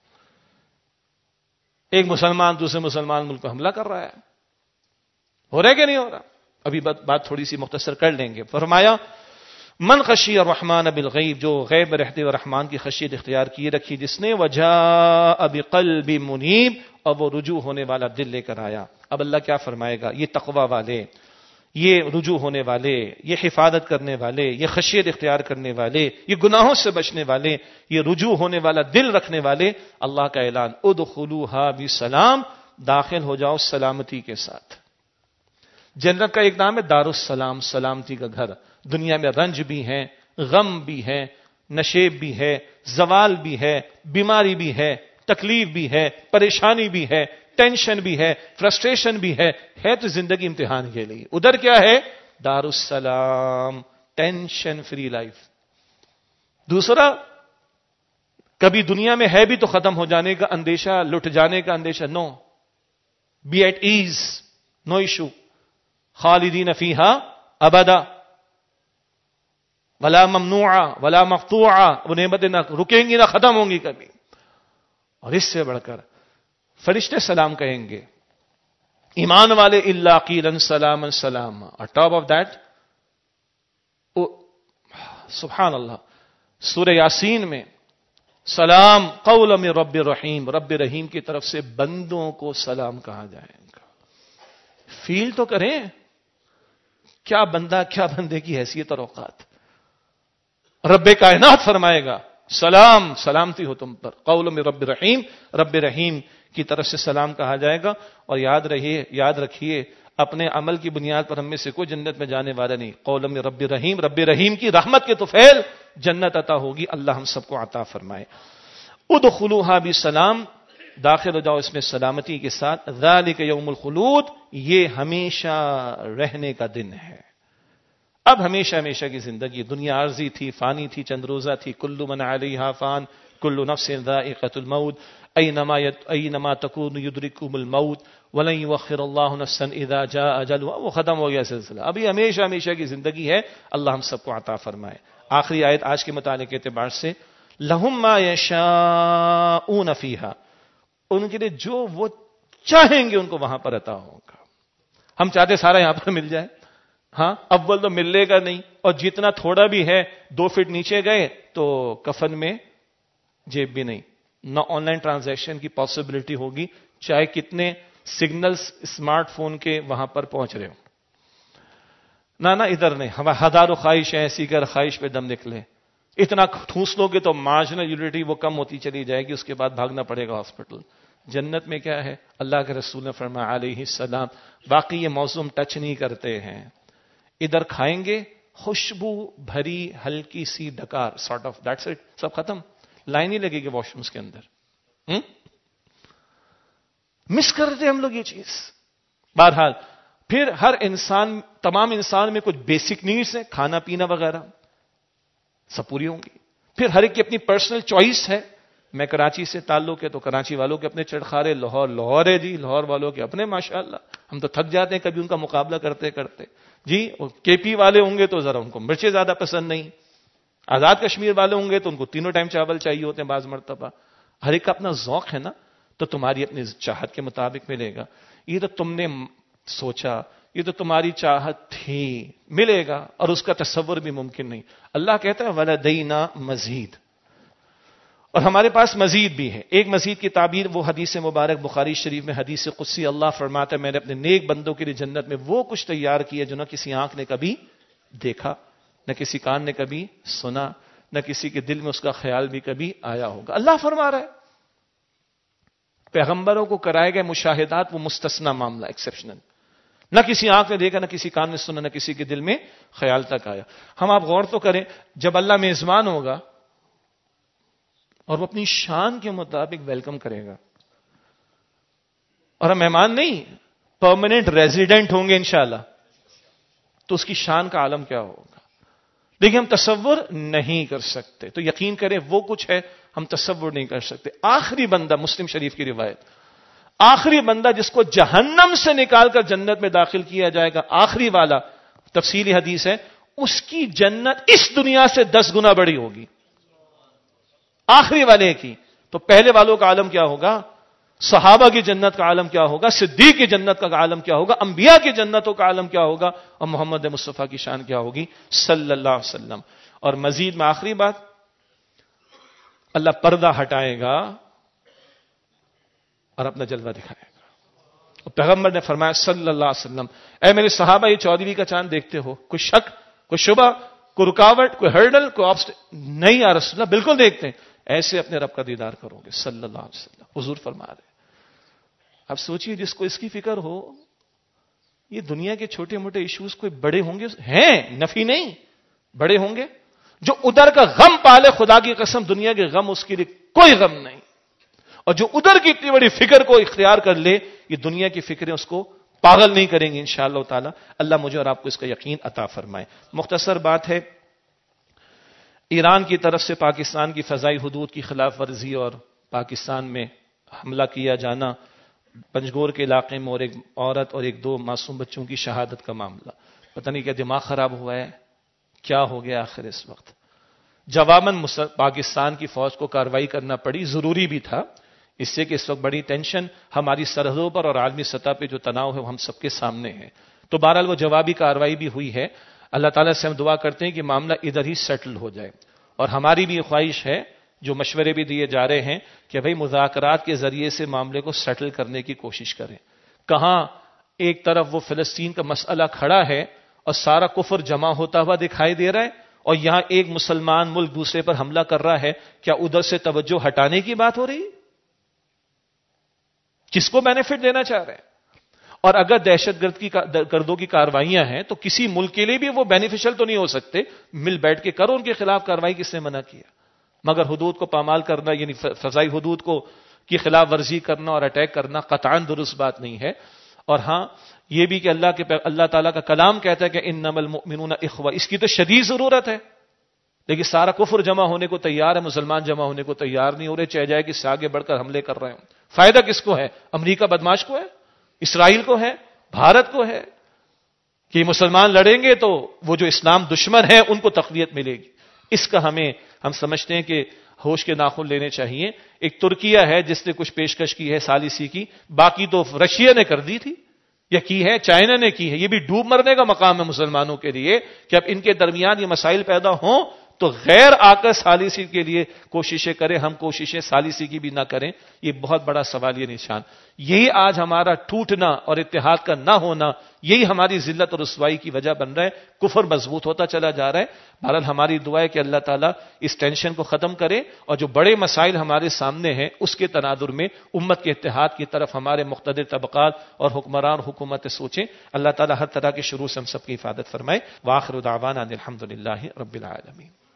ایک مسلمان دوسرے مسلمان ملک پر حملہ کر رہا ہے. ہو رہا ہے کہ نہیں ہو رہا؟ ابھی بات تھوڑی سی مختصر کر لیں گے. فرمایا من خشی الرحمن بالغیب. جو غیب میں رہتے ہوئے رحمان کی خشیت اختیار کی رکھی جس نے، وجاء بقلب منیب. اور وہ رجوع ہونے والا دل لے کر آیا. اب اللہ کیا فرمائے گا؟ یہ تقوی والے، یہ رجوع ہونے والے، یہ حفاظت کرنے والے، یہ خشیت اختیار کرنے والے، یہ گناہوں سے بچنے والے، یہ رجوع ہونے والا دل رکھنے والے. اللہ کا اعلان ادخلوها بسلام. داخل ہو جاؤ سلامتی کے ساتھ. جنت کا ایک نام ہے دار السلام، سلامتی کا گھر. دنیا میں رنج بھی ہے، غم بھی ہے، نشیب بھی ہے، زوال بھی ہے، بیماری بھی ہے، تکلیف بھی ہے، پریشانی بھی ہے، ٹینشن بھی ہے، فرسٹریشن بھی ہے. ہے تو زندگی امتحان کے لیے. ادھر کیا ہے؟ دار السلام، ٹینشن فری لائف. دوسرا، کبھی دنیا میں ہے بھی تو ختم ہو جانے کا اندیشہ، لٹ جانے کا اندیشہ. No, be at ease, no issue. خالدین فیہا ابدا، ولا ممنوعا ولا مقطوعا. وہ نعمتیں نہ رکیں گی نہ ختم ہوں گی کبھی. اور اس سے بڑھ کر فرشتے سلام کہیں گے. ایمان والے الا قیلا سلاما سلاما. اور ٹاپ آف دیٹ سبحان اللہ، سورہ یاسین میں سلام قول من رب رحیم. رب رحیم کی طرف سے بندوں کو سلام کہا جائے گا. فیل تو کریں کیا بندہ کیا بندے کی حیثیت اور اوقات. رب کائنات فرمائے گا سلام، سلامتی ہو تم پر. قول من رب رحیم، رب رحیم کی طرف سے سلام کہا جائے گا. اور یاد رہیے، یاد رکھیے، اپنے عمل کی بنیاد پر ہم میں سے کوئی جنت میں جانے والا نہیں. قول من رب رحیم، رب رحیم کی رحمت کے طفیل جنت عطا ہوگی. اللہ ہم سب کو عطا فرمائے. ادخلوها بسلام. داخل ہو جاؤ اس میں سلامتی کے ساتھ. ذالک یوم الخلود. یہ ہمیشہ رہنے کا دن ہے. اب ہمیشہ ہمیشہ کی زندگی. دنیا عارضی تھی، فانی تھی، چند روزہ تھی. کل من علیہا فان، کل نفس ذائقۃ الموت. اینما اینما تکون یدرککم الموت ولن یؤخر اللہ نفسا اذا جاء اجلها. وہ ختم ہو گیا سلسلہ. ابھی ہمیشہ ہمیشہ کی زندگی ہے. اللہ ہم سب کو عطا فرمائے. آخری آیت آج کے متعلق کے اعتبار سے، لہم ما یشاءون فیہا. ان کے لیے جو وہ چاہیں گے ان کو وہاں پر عطا ہوگا. ہم چاہتے سارا یہاں پر مل جائے؟ ہاں اول تو ملے گا نہیں، اور جتنا تھوڑا بھی ہے دو فٹ نیچے گئے تو کفن میں جیب بھی نہیں، نہ آن لائن ٹرانزیکشن کی پاسبلٹی ہوگی، چاہے کتنے سگنلز اسمارٹ فون کے وہاں پر پہنچ رہے ہو. نہ نہ ادھر نہیں، ہم ہزاروں خواہش ہیں ایسی کر خواہش پہ دم نکلے. اتنا ٹھوس لو گے تو مارجنل یوٹیلٹی وہ کم ہوتی چلی جائے گی، اس کے بعد بھاگنا پڑے گا ہاسپٹل. جنت میں کیا ہے؟ اللہ کے رسول نے فرمایا علیہ السلام، باقی یہ موضوع ٹچ نہیں کرتے ہیں. ادھر کھائیں گے خوشبو بھری ہلکی سی ڈکار، سارٹ آف دیٹس اٹ، سب ختم. لائن ہی لگے گی واش رومز کے اندر. مس کرتے ہم لوگ یہ چیز. بہرحال پھر ہر انسان، تمام انسان میں کچھ بیسک نیڈز ہیں، کھانا پینا وغیرہ سب پوری ہوں گی. پھر ہر ایک کی اپنی پرسنل چوائس ہے. میں کراچی سے تعلق ہے تو کراچی والوں کے اپنے چڑخارے، لاہور لاہور ہے جی، لاہور والوں کے اپنے ماشاءاللہ. ہم تو تھک جاتے ہیں کبھی ان کا مقابلہ کرتے کرتے جی. کے پی والے ہوں گے تو ذرا ان کو مرچیں زیادہ پسند نہیں، آزاد کشمیر والے ہوں گے تو ان کو تینوں ٹائم چاول چاہیے ہوتے ہیں بعض مرتبہ. ہر ایک کا اپنا ذوق ہے نا، تو تمہاری اپنی چاہت کے مطابق ملے گا. یہ تو تم نے سوچا، یہ تو تمہاری چاہت تھی، ملے گا، اور اس کا تصور بھی ممکن نہیں. اللہ کہتا ہے وَلَدَيْنَا مزید، اور ہمارے پاس مزید بھی ہے. ایک مزید کی تعبیر وہ حدیث مبارک بخاری شریف میں حدیث قدسی اللہ فرماتا ہے میں نے اپنے نیک بندوں کے لیے جنت میں وہ کچھ تیار کیا جو نہ کسی آنکھ نے کبھی دیکھا، نہ کسی کان نے کبھی سنا، نہ کسی کے دل میں اس کا خیال بھی کبھی آیا ہوگا. اللہ فرما رہا ہے. پیغمبروں کو کرائے گئے مشاہدات وہ مستثنا معاملہ، ایکسیپشنل. نہ کسی آنکھ نے دیکھا، نہ کسی کان نے سنا، نہ کسی کے دل میں خیال تک آیا. ہم آپ غور تو کریں، جب اللہ میزبان ہوگا اور وہ اپنی شان کے مطابق ویلکم کرے گا، اور ہم مہمان نہیں پرماننٹ ریزیڈنٹ ہوں گے انشاءاللہ، تو اس کی شان کا عالم کیا ہوگا. دیکھیں ہم تصور نہیں کر سکتے. تو یقین کریں وہ کچھ ہے ہم تصور نہیں کر سکتے. آخری بندہ، مسلم شریف کی روایت، آخری بندہ جس کو جہنم سے نکال کر جنت میں داخل کیا جائے گا، آخری والا، تفصیلی حدیث ہے، اس کی جنت اس دنیا سے دس گنا بڑی ہوگی. آخری والے کی. تو پہلے والوں کا عالم کیا ہوگا؟ صحابہ کی جنت کا عالم کیا ہوگا؟ صدیق کی جنت کا عالم کیا ہوگا؟ انبیاء کی جنتوں کا عالم کیا ہوگا؟ اور محمد مصطفیٰ کی شان کیا ہوگی صلی اللہ علیہ وسلم. اور مزید میں آخری بات، اللہ پردہ ہٹائے گا اور اپنا جلوہ دکھائے گا. اور پیغمبر نے فرمایا صلی اللہ علیہ وسلم، اے میرے صحابہ یہ چودھویں کا چاند دیکھتے ہو، کوئی شک، کوئی شبہ، کوئی رکاوٹ، کوئی ہرڈل، کوئی آبسٹیکل نہیں یا رسول اللہ، بالکل دیکھتے ہیں. ایسے اپنے رب کا دیدار کرو گے صلی اللہ علیہ وسلم. حضور فرما رہے. اب سوچئے جس کو اس کی فکر ہو، یہ دنیا کے چھوٹے موٹے ایشوز کوئی بڑے ہوں گے؟ ہیں، نفی نہیں، بڑے ہوں گے. جو ادھر کا غم پالے، خدا کی قسم دنیا کے غم اس کے لیے کوئی غم نہیں. اور جو ادھر کی اتنی بڑی فکر کو اختیار کر لے، یہ دنیا کی فکریں اس کو پاگل نہیں کریں گے انشاءاللہ تعالی. اللہ مجھے اور آپ کو اس کا یقین عطا فرمائے. مختصر بات ہے، ایران کی طرف سے پاکستان کی فضائی حدود کی خلاف ورزی اور پاکستان میں حملہ کیا جانا، پنجگور کے علاقے میں، اور ایک عورت اور ایک دو معصوم بچوں کی شہادت کا معاملہ. پتہ نہیں کیا دماغ خراب ہوا ہے، کیا ہو گیا آخر اس وقت. جواباً پاکستان کی فوج کو کارروائی کرنا پڑی، ضروری بھی تھا، اس سے کہ اس وقت بڑی ٹینشن ہماری سرحدوں پر اور عالمی سطح پہ جو تناؤ ہے وہ ہم سب کے سامنے ہے. تو بہرحال وہ جوابی کارروائی بھی ہوئی ہے. اللہ تعالیٰ سے ہم دعا کرتے ہیں کہ معاملہ ادھر ہی سیٹل ہو جائے. اور ہماری بھی خواہش ہے، جو مشورے بھی دیے جا رہے ہیں، کہ بھئی مذاکرات کے ذریعے سے معاملے کو سیٹل کرنے کی کوشش کریں. کہاں ایک طرف وہ فلسطین کا مسئلہ کھڑا ہے اور سارا کفر جمع ہوتا ہوا دکھائی دے رہا ہے، اور یہاں ایک مسلمان ملک دوسرے پر حملہ کر رہا ہے. کیا ادھر سے توجہ ہٹانے کی بات ہو رہی؟ کس کو بینیفٹ دینا چاہ رہے ہیں؟ اور اگر دہشت گرد کی گردوں کی کاروائیاں ہیں تو کسی ملک کے لیے بھی وہ بینیفیشل تو نہیں ہو سکتے. مل بیٹھ کے کرو، ان کے خلاف کارروائی کس نے منع کیا؟ مگر حدود کو پامال کرنا، یعنی فضائی حدود کو کی خلاف ورزی کرنا اور اٹیک کرنا قطعاً درست بات نہیں ہے. اور ہاں یہ بھی کہ اللہ کے اللہ تعالیٰ کا کلام کہتا ہے کہ انما المؤمنون اخوہ، اس کی تو شدید ضرورت ہے. لیکن سارا کفر جمع ہونے کو تیار ہے، مسلمان جمع ہونے کو تیار نہیں ہو رہے، چاہے جائے کہ اس سے آگے بڑھ کر حملے کر رہے ہوں. فائدہ کس کو ہے؟ امریکہ بدماش کو ہے، اسرائیل کو ہے، بھارت کو ہے، کہ مسلمان لڑیں گے تو وہ جو اسلام دشمن ہے ان کو تقویت ملے گی. اس کا ہمیں ہم سمجھتے ہیں کہ ہوش کے ناخن لینے چاہیے. ایک ترکیہ ہے جس نے کچھ پیشکش کی ہے ثالثی کی، باقی تو رشیا نے کر دی تھی. یا کی ہے چائنا نے کی ہے. یہ بھی ڈوب مرنے کا مقام ہے مسلمانوں کے لیے کہ اب ان کے درمیان یہ مسائل پیدا ہوں تو غیر آ کر ثالثی کے لیے کوششیں کریں, ہم کوششیں ثالثی کی بھی نہ کریں. یہ بہت بڑا سوال, یہ نشان. یہی آج ہمارا ٹوٹنا اور اتحاد کا نہ ہونا, یہی ہماری ذلت اور رسوائی کی وجہ بن رہا ہے. کفر مضبوط ہوتا چلا جا رہا ہے. بہرحال ہماری دعا ہے کہ اللہ تعالیٰ اس ٹینشن کو ختم کرے اور جو بڑے مسائل ہمارے سامنے ہیں اس کے تناظر میں امت کے اتحاد کی طرف ہمارے مقتدر طبقات اور حکمران حکومتیں سوچیں. اللہ تعالیٰ ہر طرح کے شرور سے ہم سب کی حفاظت فرمائے. وآخر دعوانا ان الحمد للہ رب العالمین.